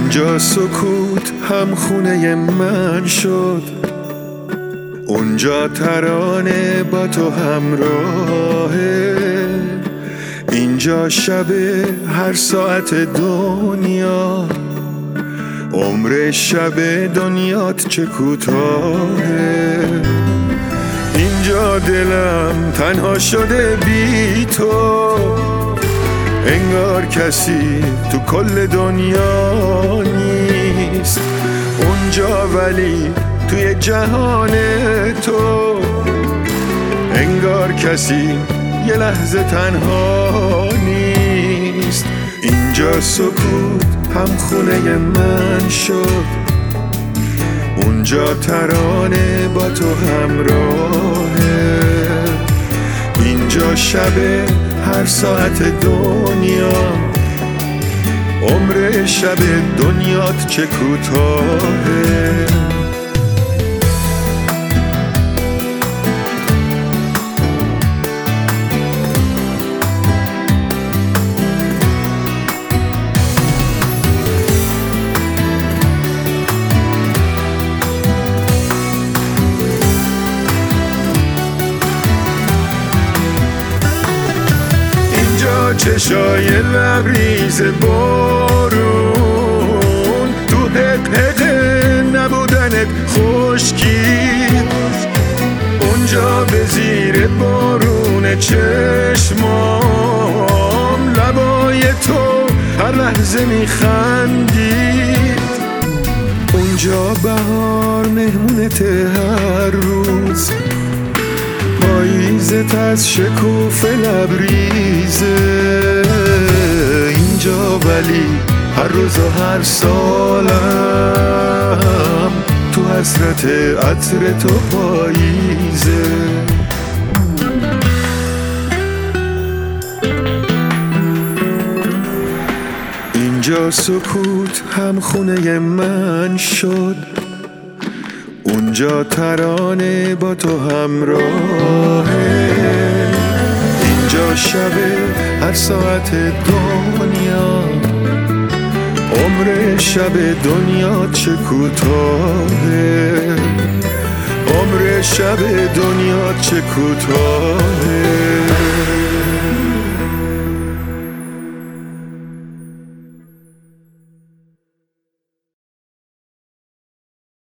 اینجا سکوت هم خونه من شد، اونجا ترانه با تو همراهه. اینجا شب هر ساعت دنیا، عمر شب دنیات چه کوتاهه. اینجا دلم تنها شده بی تو، انگار کسی تو کل دنیا نیست. اونجا ولی توی جهان تو، انگار کسی یه لحظه تنها نیست. اینجا سکوت هم خونه من شد، اونجا ترانه با تو همراهه. اینجا شب هر ساعت دنیا، عمر شب دنیات چه کوتاهه. چشای لبریز بارون، تو حقه نبودنت خشکی. اونجا به زیر بارون چشمام، لبای تو هر لحظه میخندید. اونجا بهار مهمونت هر روز، پاییزت از شکوفه لبریزه. اینجا ولی هر روز و هر سالم تو حسرت عطر تو پاییزه. اینجا سکوت هم خونه من شد، اونجا ترانه با تو همراهه. اینجا شب هر ساعت دنیا، عمر شب دنیا چه کوتاهه. عمر شب دنیا چه کوتاهه.